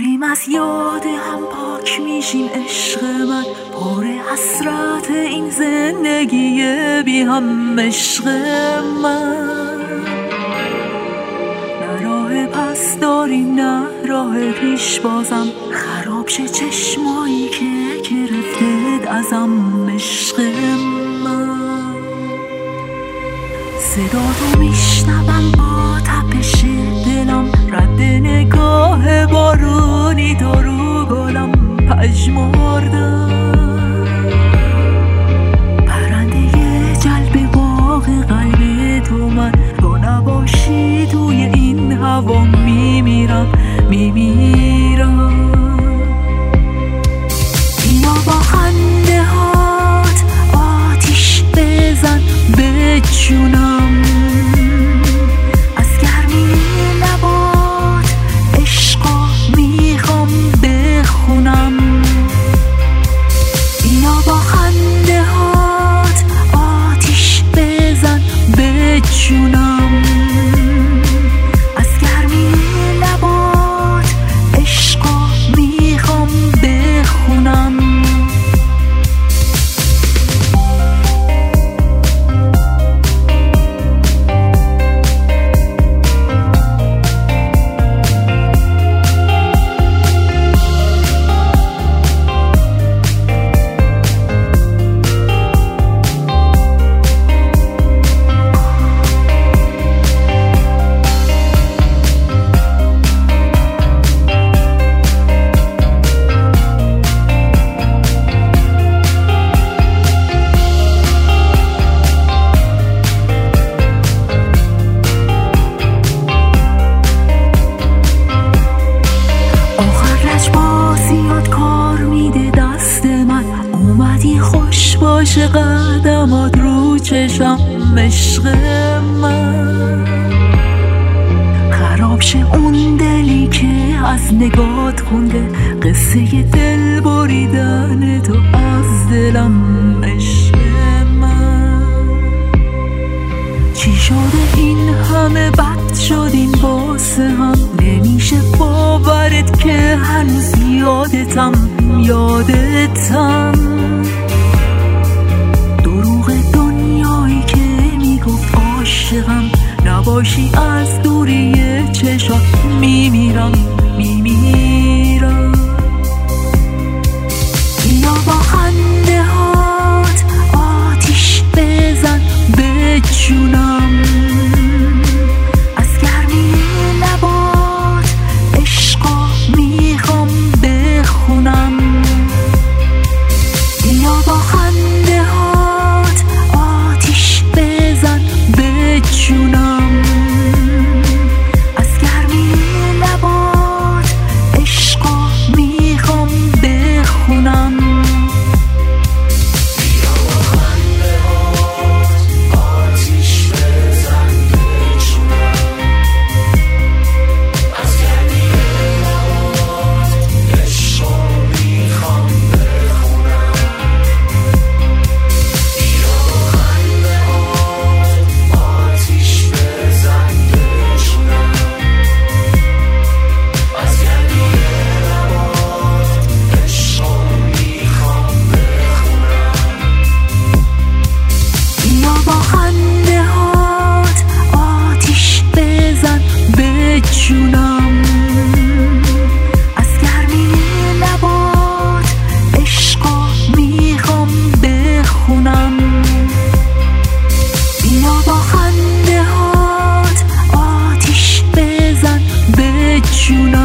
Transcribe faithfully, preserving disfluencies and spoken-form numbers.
داریم از یاد هم پاک میشیم عشق من، پر حسرت این زندگی بی هم عشق من. نه راه پس داریم نه راه پیش، بازم خراب شه چشمایی که گرفته ازم عشق من. صدا تو میشنوم با تپش دلم، رد نگاه بارونی تو رو گلم پژمردم. پرنده جلب باغ قلب تو من، تو نباشی توی این هوا میمیرم میمیرم. بیا با خنده هات آتیش بزن به جونم، از گرمی لبات عشقا میخوام بخونم. بیا با خنده هات آتیش بزن به جونم، از گرمی لبات عشقا میخوام بخونم. باشه قدمات رو چشم عشق من، خراب شه اون دلی که از نگات خونده قصه دل بریدن تو از دلم عشق من. چی شده این همه بد شدین واسه هم، نمیشه باورت که هنوز یادتم یادتم. عاشقم نباشی از دوری چشات میمیرم میمیرم. بیا با خنده هات آتیش بزن به جونم، از گرمی لبات عشقا میخوام بخونم. بیا با خنده هات آتیش بزن به جونم، از گرمی لبات عشقا میخوام بخونم. بیا با خنده هات آتیش بزن به جونم، از گرمی لبات عشقا میخوام بخونم. بیا با خنده هات آتیش بزن به جونم، از گرمی لبات عشقا میخوام بخونم. بیا با خنده هات آتیش بزن به جونم، از گرمی لبات عشقا میخوام بخونم. بیا با خنده هات آتیش بزن به جونم.